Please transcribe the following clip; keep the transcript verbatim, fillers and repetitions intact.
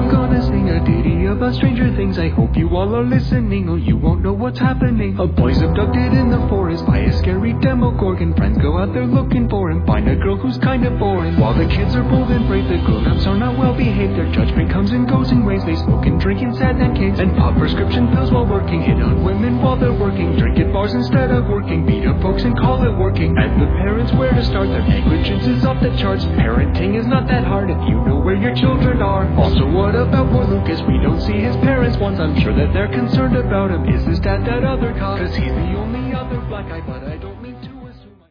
I'm gonna sing a ditty about Stranger Things. I hope you all are listening, or you won't know what's happening. A boy's abducted in the forest by a scary Demogorgon. Friends go out there looking for him, find a girl who's kinda boring. While the kids are bold and brave, the grown-ups are not well behaved. Their judgment comes and goes in waves. They smoke and drink in sad caves, and pop prescription pills while working. Hit on women while they're working, drink at bars instead of working, beat up folks and call it working. And the parents, where to start? Their negligence is off the charts. Parenting is not that hard if you know where your children are. Also, what about poor Lucas? We don't see his parents once. I'm sure that they're concerned about him. Is his dad that other cop? Cause he's the only other black guy, but I don't